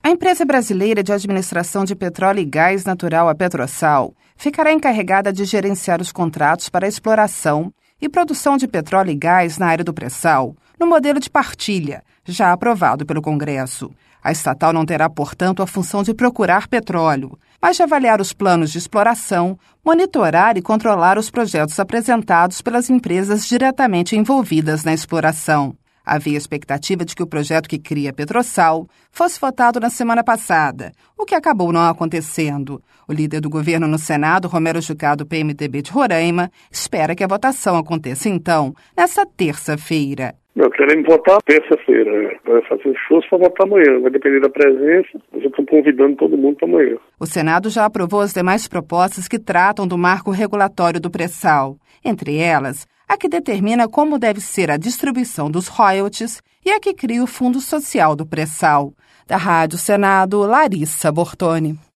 A empresa brasileira de administração de petróleo e gás natural, a Petrosal, ficará encarregada de gerenciar os contratos para a exploração e produção de petróleo e gás na área do pré-sal, no modelo de partilha, já aprovado pelo Congresso. A estatal não terá, portanto, a função de procurar petróleo, mas de avaliar os planos de exploração, monitorar e controlar os projetos apresentados pelas empresas diretamente envolvidas na exploração. Havia expectativa de que o projeto que cria a Petrosal fosse votado na semana passada, o que acabou não acontecendo. O líder do governo no Senado, Romero Jucá, do PMDB de Roraima, espera que a votação aconteça, então, nesta terça-feira. Queremos votar terça-feira. Vai fazer esforço para votar amanhã. Vai depender da presença. Mas eu estou convidando todo mundo para amanhã. O Senado já aprovou as demais propostas que tratam do marco regulatório do pré-sal. Entre elas, a que determina como deve ser a distribuição dos royalties e a que cria o Fundo Social do Pré-sal. Da Rádio Senado, Larissa Bortoni.